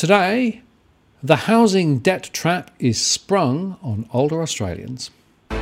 Today, the housing debt trap is sprung on older Australians.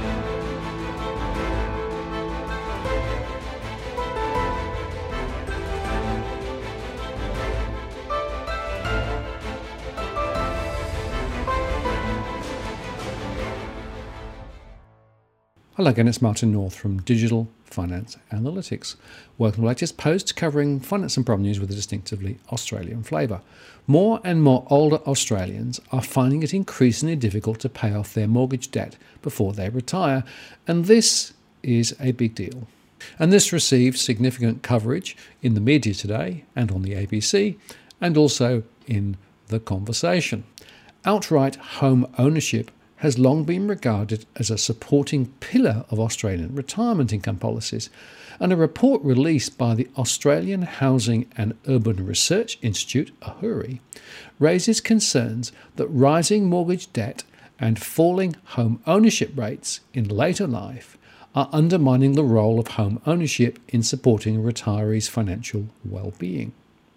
Hello again, it's Martin North from Digital Finance Analytics. Welcome to the latest post covering finance and problem news with a distinctively Australian flavour. More and more older Australians are finding it increasingly difficult to pay off their mortgage debt before they retire, and this is a big deal. And this received significant coverage in the media today and on the ABC, and also in The Conversation. Outright home ownership has long been regarded as a supporting pillar of Australian retirement income policies, and a report released by the Australian Housing and Urban Research Institute, AHURI, raises concerns that rising mortgage debt and falling home ownership rates in later life are undermining the role of home ownership in supporting a retiree's financial well-being.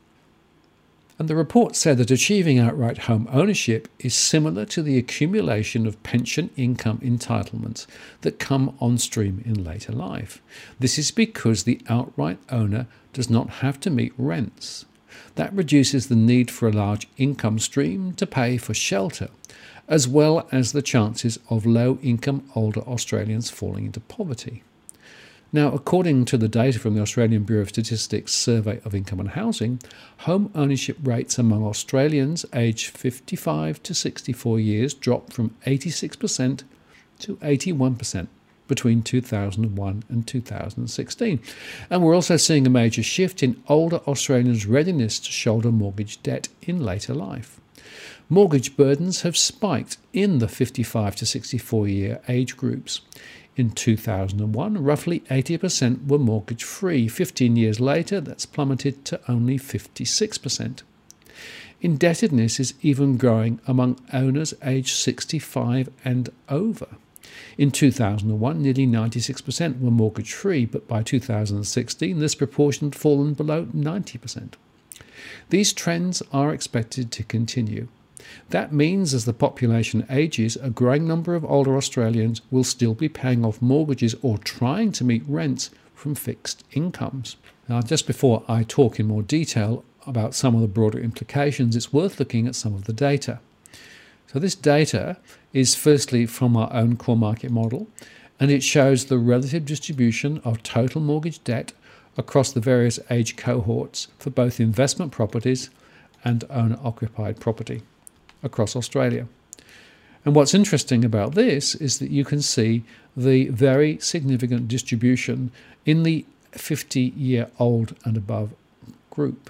And the report said that achieving outright home ownership is similar to the accumulation of pension income entitlements that come on stream in later life. This is because the outright owner does not have to meet rents. That reduces the need for a large income stream to pay for shelter, as well as the chances of low-income older Australians falling into poverty. Now, according to the data from the Australian Bureau of Statistics Survey of Income and Housing, home ownership rates among Australians aged 55 to 64 years dropped from 86% to 81% between 2001 and 2016. And we're also seeing a major shift in older Australians' readiness to shoulder mortgage debt in later life. Mortgage burdens have spiked in the 55 to 64 year age groups. In 2001, roughly 80% were mortgage-free. 15 years later, that's plummeted to only 56%. Indebtedness is even growing among owners aged 65 and over. In 2001, nearly 96% were mortgage-free, but by 2016, this proportion had fallen below 90%. These trends are expected to continue. That means as the population ages, a growing number of older Australians will still be paying off mortgages or trying to meet rents from fixed incomes. Now, just before I talk in more detail about some of the broader implications, it's worth looking at some of the data. So this data is firstly from our own core market model, and it shows the relative distribution of total mortgage debt across the various age cohorts for both investment properties and owner-occupied property across Australia. And what's interesting about this is that you can see the very significant distribution in the 50-year-old and above group.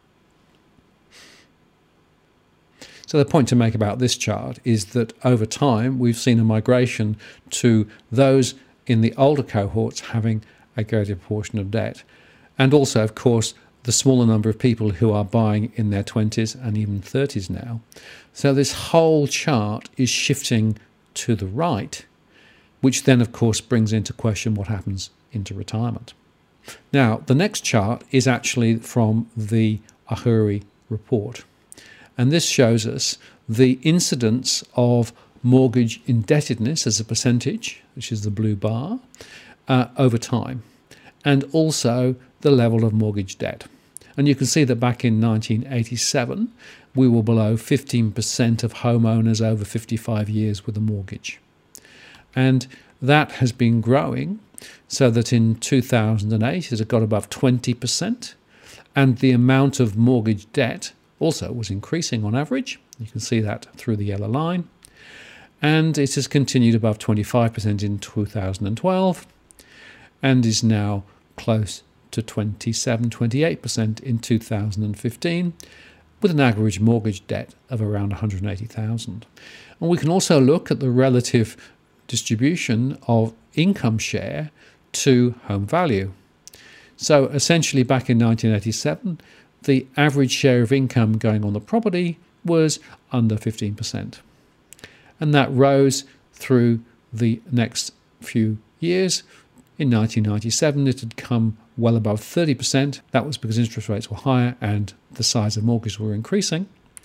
So the point to make about this chart is that over time we've seen a migration to those in the older cohorts having a greater proportion of debt, and also, of course, the smaller number of people who are buying in their 20s and even 30s now. So this whole chart is shifting to the right, which then, of course, brings into question what happens into retirement. Now, the next chart is actually from the AHURI report. And this shows us the incidence of mortgage indebtedness as a percentage, which is the blue bar, over time, and also the level of mortgage debt. And you can see that back in 1987, we were below 15% of homeowners over 55 years with a mortgage. And that has been growing so that in 2008 it had got above 20%, and the amount of mortgage debt also was increasing on average. You can see that through the yellow line. And it has continued above 25% in 2012 and is now close to 27-28% in 2015, with an average mortgage debt of around $180,000. And we can also look at the relative distribution of income share to home value. So essentially back in 1987, the average share of income going on the property was under 15%. And that rose through the next few years. In 1997, it had come well above 30%. That was because interest rates were higher and the size of mortgages were increasing.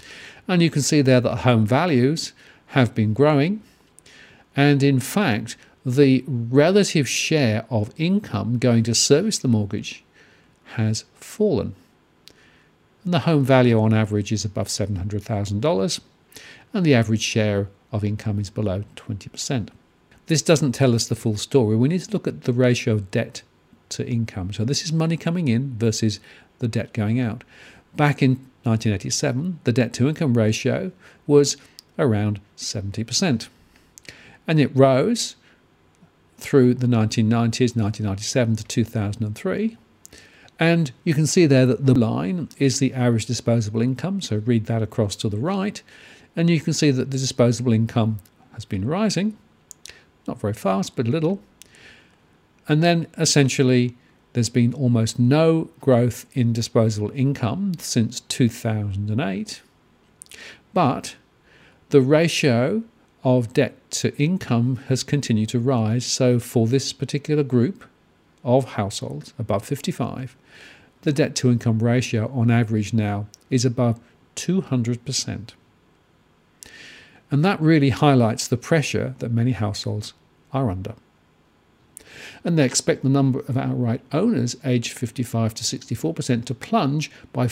And you can see there that home values have been growing. And in fact, the relative share of income going to service the mortgage has fallen. And the home value on average is above $700,000, and the average share of income is below 20%. This doesn't tell us the full story. We need to look at the ratio of debt to income. So this is money coming in versus the debt going out. Back in 1987, the debt to income ratio was around 70%. And it rose through the 1990s, 1997 to 2003. And you can see there that the line is the average disposable income. So read that across to the right. And you can see that the disposable income has been rising. Not very fast, but a little. And then essentially there's been almost no growth in disposable income since 2008. But the ratio of debt to income has continued to rise. So for this particular group of households above 55, the debt to income ratio on average now is above 200%. And that really highlights the pressure that many households are under. And they expect the number of outright owners aged 55 to 64% to plunge by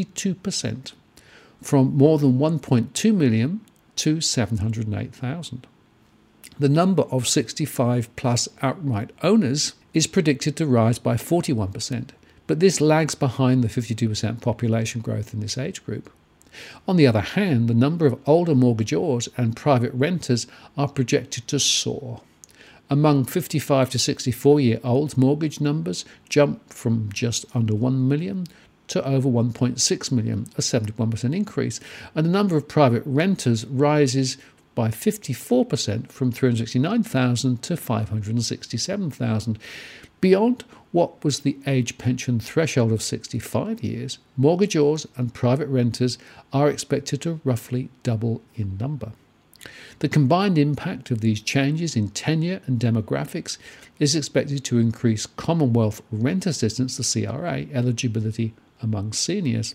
42%, from more than 1.2 million to 708,000. The number of 65 plus outright owners is predicted to rise by 41%, but this lags behind the 52% population growth in this age group. On the other hand, the number of older mortgagors and private renters are projected to soar. Among 55 to 64-year-olds, mortgage numbers jump from just under 1 million to over 1.6 million, a 71% increase, and the number of private renters rises by 54% from 369,000 to 567,000. Beyond what was the age pension threshold of 65 years, mortgagors and private renters are expected to roughly double in number. The combined impact of these changes in tenure and demographics is expected to increase Commonwealth Rent Assistance, the CRA, eligibility among seniors.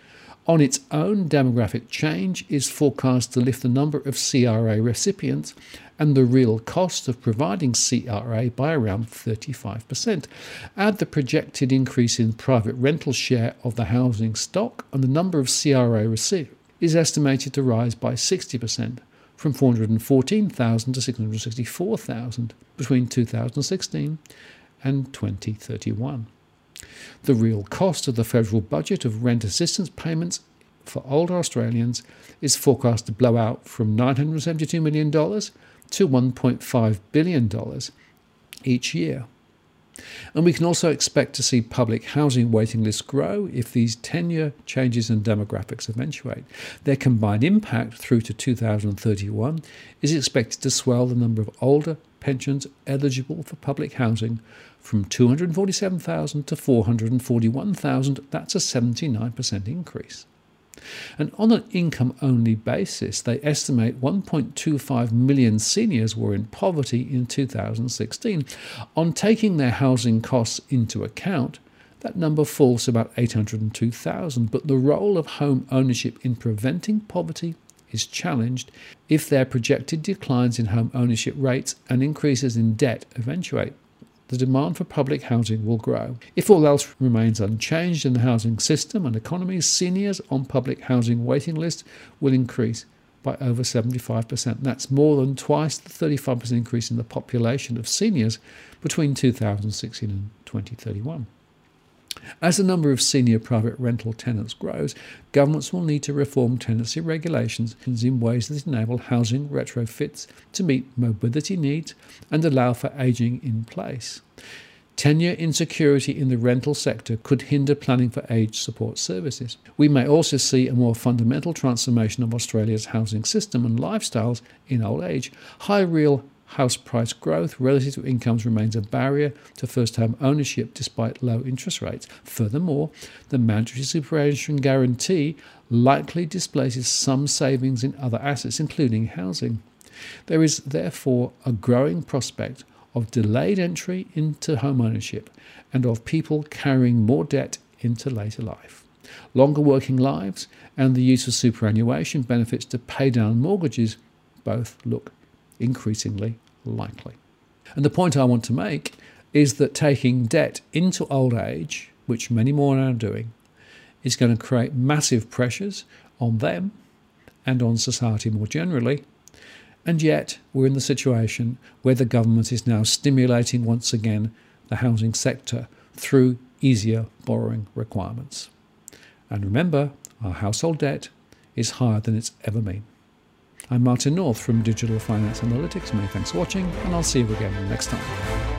On its own, demographic change is forecast to lift the number of CRA recipients and the real cost of providing CRA by around 35%. Add the projected increase in private rental share of the housing stock, and the number of CRA received is estimated to rise by 60%, from 414,000 to 664,000 between 2016 and 2031. The real cost of the federal budget of rent assistance payments for older Australians is forecast to blow out from $972 million to $1.5 billion each year. And we can also expect to see public housing waiting lists grow if these tenure changes and demographics eventuate. Their combined impact through to 2031 is expected to swell the number of older pensions eligible for public housing from 247,000 to 441,000. That's a 79% increase. And on an income-only basis, they estimate 1.25 million seniors were in poverty in 2016. On taking their housing costs into account, that number falls to about 802,000. But the role of home ownership in preventing poverty is challenged if their projected declines in home ownership rates and increases in debt eventuate. The demand for public housing will grow. If all else remains unchanged in the housing system and economy, seniors on public housing waiting lists will increase by over 75%. That's more than twice the 35% increase in the population of seniors between 2016 and 2031. As the number of senior private rental tenants grows, governments will need to reform tenancy regulations in ways that enable housing retrofits to meet mobility needs and allow for ageing in place. Tenure insecurity in the rental sector could hinder planning for age support services. We may also see a more fundamental transformation of Australia's housing system and lifestyles in old age. High real house price growth relative to incomes remains a barrier to first home ownership despite low interest rates. Furthermore, the mandatory superannuation guarantee likely displaces some savings in other assets, including housing. There is therefore a growing prospect of delayed entry into home ownership and of people carrying more debt into later life. Longer working lives and the use of superannuation benefits to pay down mortgages both look increasingly likely. And the point I want to make is that taking debt into old age, which many more are now doing, is going to create massive pressures on them and on society more generally. And yet we're in the situation where the government is now stimulating once again the housing sector through easier borrowing requirements. And remember, our household debt is higher than it's ever been. I'm Martin North from Digital Finance Analytics. Many thanks for watching, and I'll see you again next time.